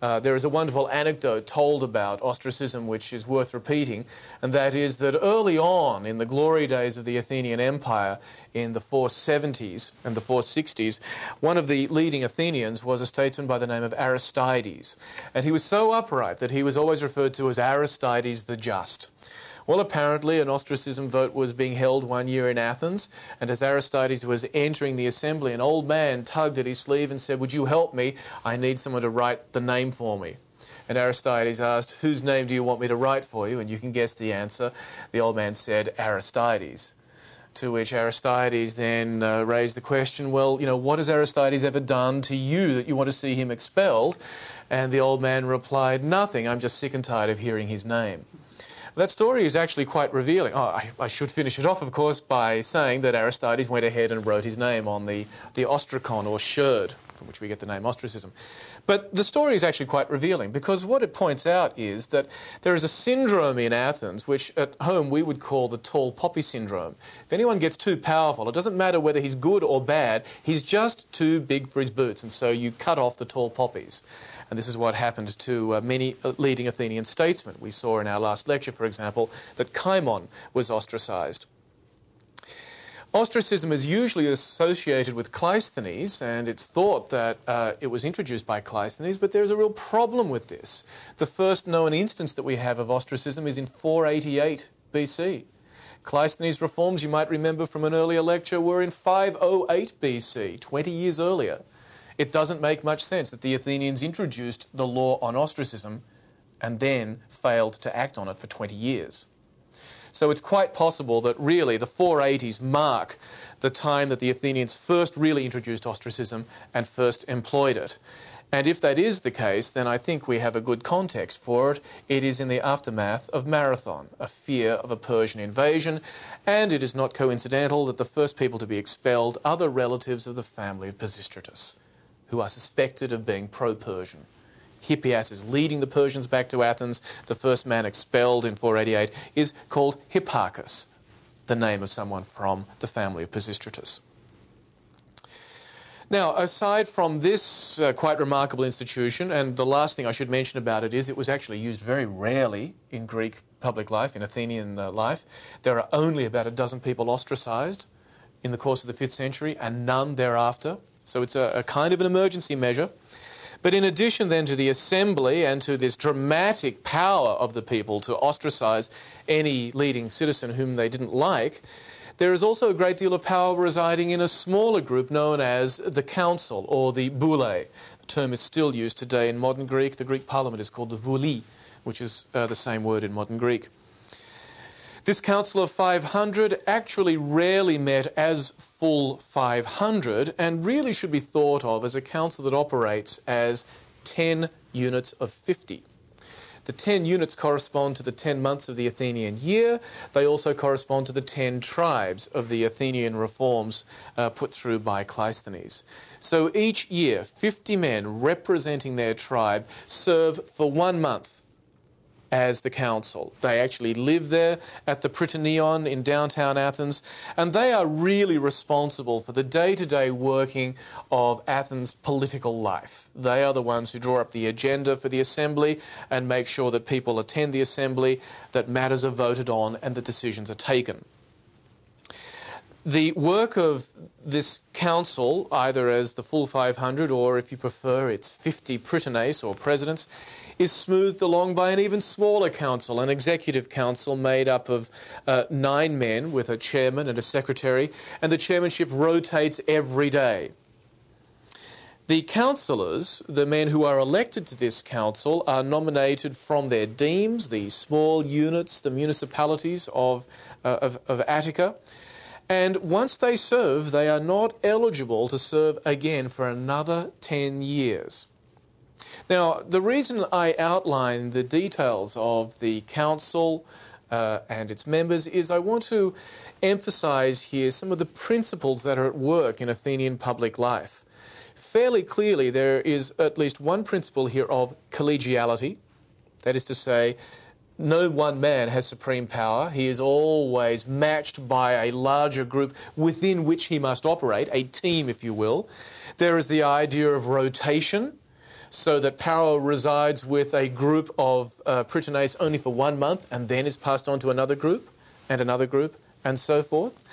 There is a wonderful anecdote told about ostracism which is worth repeating, and that is that early on in the glory days of the Athenian Empire in the 470s and the 460s, one of the leading Athenians was a statesman by the name of Aristides, and he was so upright that he was always referred to as Aristides the Just. Well, apparently an ostracism vote was being held one year in Athens, and as Aristides was entering the assembly, an old man tugged at his sleeve and said, "Would you help me? I need someone to write the name for me." And Aristides asked, "Whose name do you want me to write for you?" And you can guess the answer. The old man said, "Aristides." To which Aristides then raised the question, well, what has Aristides ever done to you that you want to see him expelled? And the old man replied, "Nothing, I'm just sick and tired of hearing his name." That story is actually quite revealing. I should finish it off, of course, by saying that Aristides went ahead and wrote his name on the ostracon, or sherd, from which we get the name ostracism. But the story is actually quite revealing, because what it points out is that there is a syndrome in Athens which at home we would call the tall poppy syndrome. If anyone gets too powerful, it doesn't matter whether he's good or bad, he's just too big for his boots, and so you cut off the tall poppies. And this is what happened to many leading Athenian statesmen. We saw in our last lecture, for example, that Cimon was ostracised. Ostracism is usually associated with Cleisthenes, and it's thought that it was introduced by Cleisthenes, but there's a real problem with this. The first known instance that we have of ostracism is in 488 BC. Cleisthenes' reforms, you might remember from an earlier lecture, were in 508 BC, 20 years earlier. It doesn't make much sense that the Athenians introduced the law on ostracism and then failed to act on it for 20 years. So it's quite possible that really the 480s mark the time that the Athenians first really introduced ostracism and first employed it. And if that is the case, then I think we have a good context for it. It is in the aftermath of Marathon, a fear of a Persian invasion, and it is not coincidental that the first people to be expelled are the relatives of the family of Pisistratus, who are suspected of being pro-Persian. Hippias is leading the Persians back to Athens. The first man expelled in 488 is called Hipparchus, the name of someone from the family of Pisistratus. Now, aside from this quite remarkable institution, and the last thing I should mention about it is it was actually used very rarely in Greek public life, in Athenian life. There are only about a dozen people ostracised in the course of the 5th century and none thereafter. So it's a kind of an emergency measure. But in addition then to the assembly and to this dramatic power of the people to ostracise any leading citizen whom they didn't like, there is also a great deal of power residing in a smaller group known as the council, or the boule. The term is still used today in modern Greek. The Greek parliament is called the vouli, which is the same word in modern Greek. This Council of 500 actually rarely met as full 500 and really should be thought of as a council that operates as 10 units of 50. The 10 units correspond to the 10 months of the Athenian year. They also correspond to the 10 tribes of the Athenian reforms put through by Cleisthenes. So each year, 50 men representing their tribe serve for 1 month as the council. They actually live there at the Prytaneon in downtown Athens, and they are really responsible for the day-to-day working of Athens' political life. They are the ones who draw up the agenda for the assembly and make sure that people attend the assembly, that matters are voted on and that decisions are taken. The work of this council, either as the full 500 or, if you prefer, its 50 prytanes or presidents, is smoothed along by an even smaller council, an executive council made up of 9 men with a chairman and a secretary, and the chairmanship rotates every day. The councillors, the men who are elected to this council, are nominated from their demes, the small units, the municipalities of Attica. And once they serve, they are not eligible to serve again for another 10 years. Now, the reason I outline the details of the council and its members is I want to emphasise here some of the principles that are at work in Athenian public life. Fairly clearly, there is at least one principle here of collegiality. That is to say, no one man has supreme power. He is always matched by a larger group within which he must operate, a team, if you will. There is the idea of rotation. so that power resides with a group of Prytanes only for 1 month and then is passed on to another group and so forth.